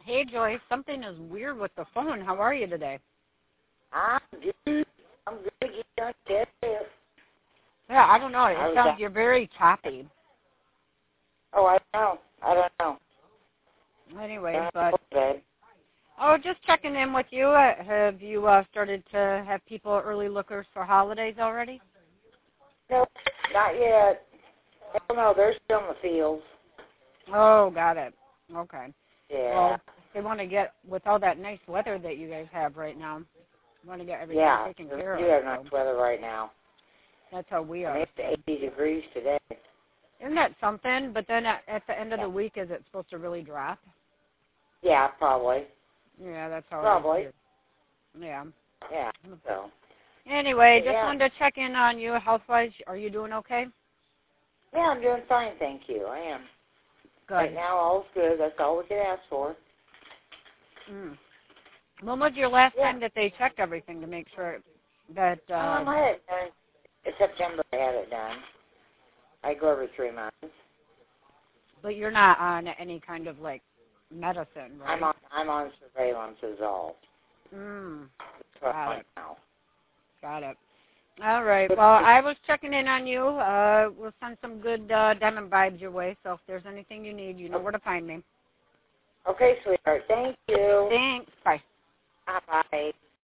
Hey, Joyce. Something is weird with the phone. How are you today? I'm good. I'm good. You don't get this. Yeah, I don't know. It sounds you're very choppy. Oh, I don't know. Anyway, but just checking in with you. Have you started to have people early lookers for holidays already? No, not yet. I don't know. They're still in the fields. Oh, got it. Okay. Yeah. Well, they want to get, with all that nice weather that you guys have right now, want to get everything taken care of. Yeah, we have nice weather right now. That's how we are. It's 80 degrees today. Isn't that something? But then at the end of the week, is it supposed to really drop? Yeah, probably. Yeah, that's how Probably. it is. Yeah. Yeah, so. Anyway, just wanted to check in on you. Health-wise, are you doing okay? Yeah, I'm doing fine, thank you. I am. Good. Right now, all's good. That's all we could ask for. When was your last time that they checked everything to make sure that... I had it done. In September, I had it done. I go every 3 months. But you're not on any kind of, like, medicine, right? I'm on surveillance is all. Got it. Now. Got it. All right. Well, I was checking in on you. We'll send some good diamond vibes your way. So if there's anything you need, you know where to find me. Okay, sweetheart. Thank you. Thanks. Bye. Bye.